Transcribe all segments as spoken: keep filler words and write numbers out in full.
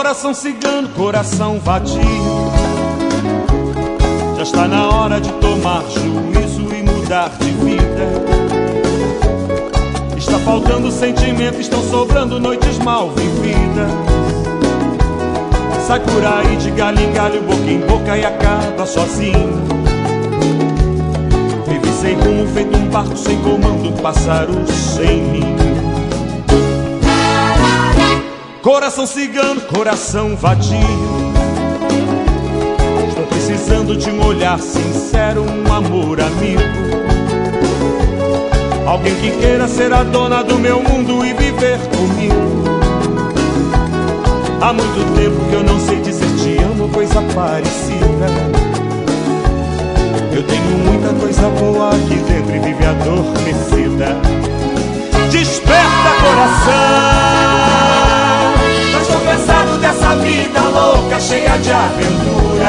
Coração cigano, coração vadio, já está na hora de tomar juízo e mudar de vida. Está faltando sentimento, estão sobrando noites mal vividas. Sai por aí de galho em galho, boca em boca e acaba sozinho. Vive sem rumo, feito um barco sem comando, um pássaro sem ninho. Coração cigano, coração vadio, estou precisando de um olhar sincero, um amor amigo. Alguém que queira ser a dona do meu mundo e viver comigo. Há muito tempo que eu não sei dizer te amo, coisa parecida. Eu tenho muita coisa boa aqui dentro e vive adormecida. Desperta, coração, eu estou cansado dessa vida louca, cheia de aventura.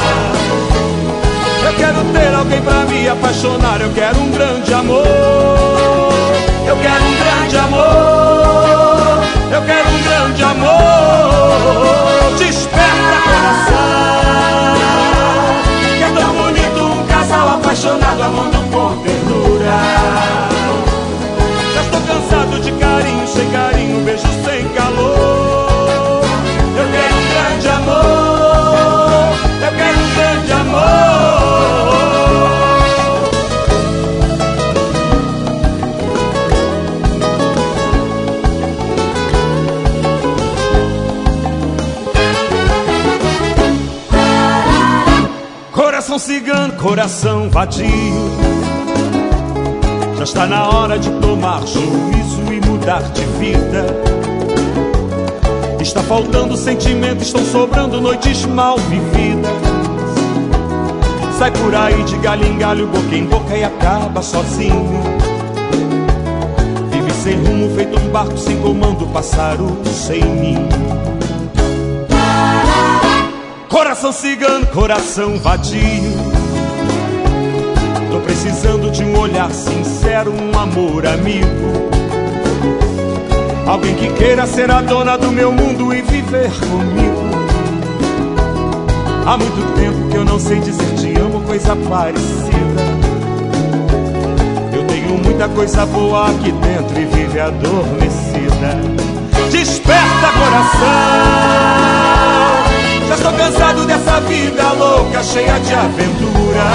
Eu quero ter alguém pra me apaixonar, eu quero um grande amor. Eu quero um grande amor, eu quero um grande amor. Desperta, coração, que é tão bonito um casal apaixonado amando com ternura. Já estou cansado de carinho sem carinho, beijo sem calor. Eu quero um grande amor, eu quero um grande amor. Coração cigano, coração vadio, já está na hora de tomar juízo e mudar de vida. Está faltando sentimento, estão sobrando noites mal vividas. Sai por aí de galho em galho, boca em boca e acaba sozinho. Vive sem rumo, feito um barco sem comando, pássaro sem ninho. Coração cigano, coração vadio, tô precisando de um olhar sincero, um amor amigo. Alguém que queira ser a dona do meu mundo e viver comigo. Há muito tempo que eu não sei dizer te amo, coisa parecida. Eu tenho muita coisa boa aqui dentro e vive adormecida. Desperta, coração, já estou cansado dessa vida louca, cheia de aventura.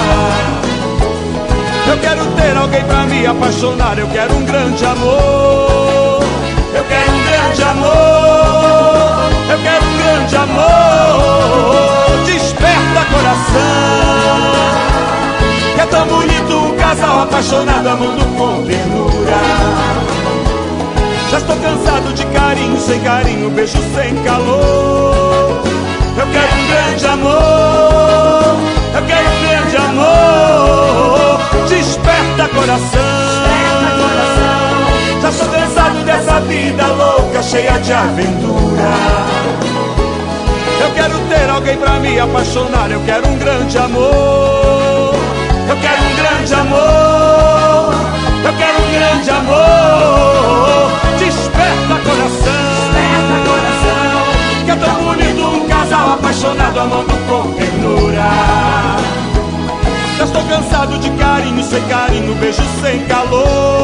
Eu quero ter alguém pra me apaixonar, eu quero um grande amor. Eu quero um grande amor, eu quero um grande amor. Desperta, coração, que é tão bonito um casal apaixonado amando com ternura. Já estou cansado de carinho sem carinho, beijo sem calor. Eu quero um grande amor, eu quero um grande amor. Desperta, coração, já estou cansado dessa vida louca, cheia de aventura. Eu quero ter alguém pra me apaixonar, eu quero um grande amor. Eu quero um grande amor, eu quero um grande amor. Desperta, coração, desperta, coração, que é tão bonito um casal apaixonado amando com ternura. Já estou cansado de carinho sem carinho, beijo sem calor.